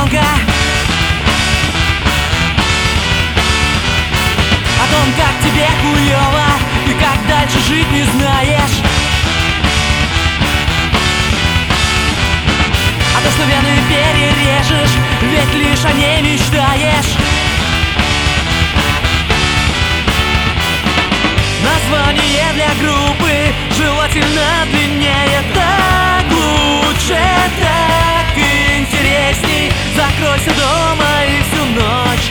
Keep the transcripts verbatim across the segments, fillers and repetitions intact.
громко о том, как тебе хуёво и как дальше жить не знаешь. А то, что вены перережешь, ведь лишь о ней мечтаешь. Название для группы желательно длиннее. Так лучше, так интересней. Закройся дома и всю ночь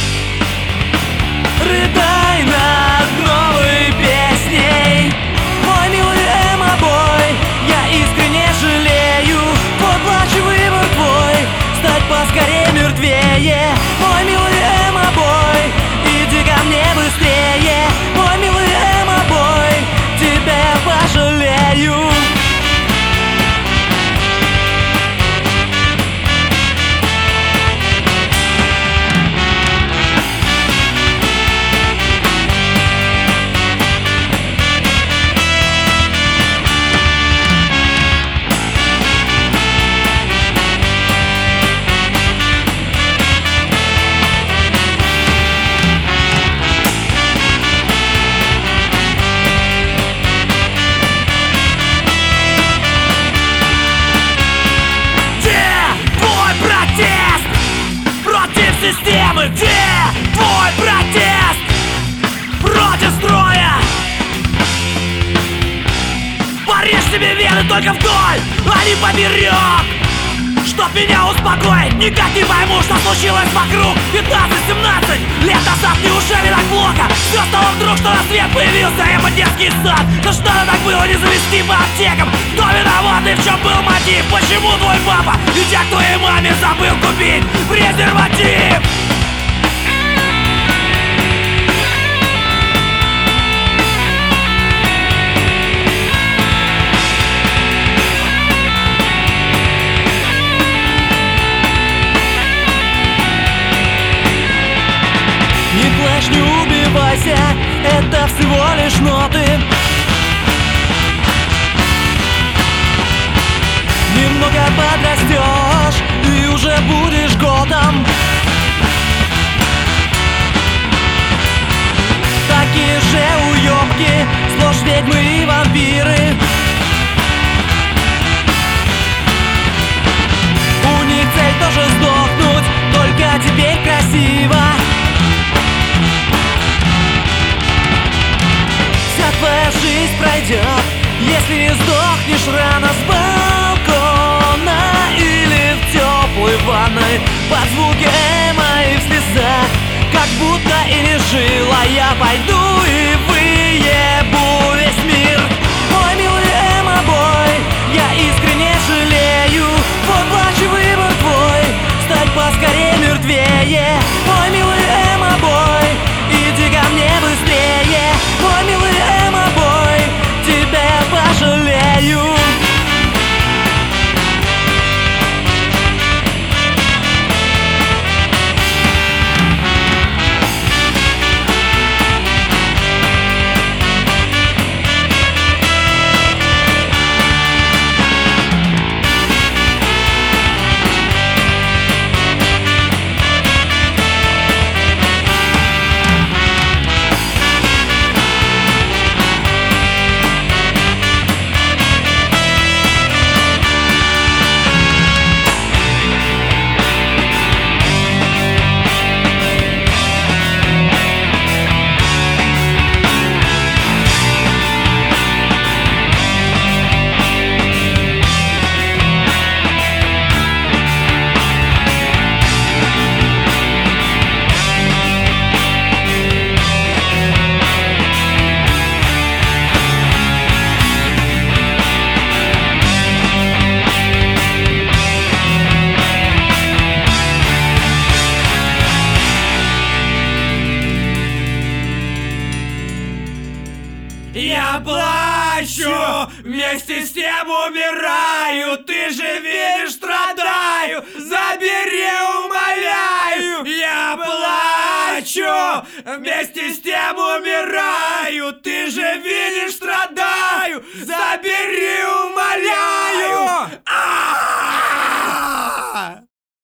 рыдай над новой песней. Мой милый эмо-бой, я искренне жалею. Поплачь, выбор твой, стать поскорее мертвее. Мой милый эмо-бой, иди ко мне быстрее. Мой милый эмо-бой, тебя я пожалею. Системы, где твой протест против строя? Порежь себе вены только вдоль, а не поперек. Чтоб меня успокоить, никак не пойму, что случилось вокруг. Пятнадцать-семнадцать лет назад, неужели так плохо? Все стало вдруг, что на свет появился эмо детский сад. Да что так было не завести по аптекам? Кто виноват и в чем был мотив? Почему твой папа, идя к твоей маме, забыл купить презерватив? Не плачь, не убивайся, это всего лишь ноты. Немного подрастешь и уже будешь годом. Такие же уёбки, сплошь ведьмы и вампиры. У них цель тоже сдохнуть, только теперь красиво. Твоя жизнь пройдет, если не сдохнешь рано с балкона или в теплой ванной под звуки эмо и в слезах. Как будто и не жила, я пойду и выебу весь мир. Мой милый эмо-бой, я искренне жалею. Поплачь, выбор твой, стать поскорее мертвее. Мой милый эмо-бой, иди ко мне быстрее. Мой милый эмо-бой, тебя я пожалею. Я плачу, вместе с тем умираю. Ты же видишь, страдаю. Забери, умоляю. Я плачу, вместе с тем умираю. Ты же видишь, страдаю. Забери,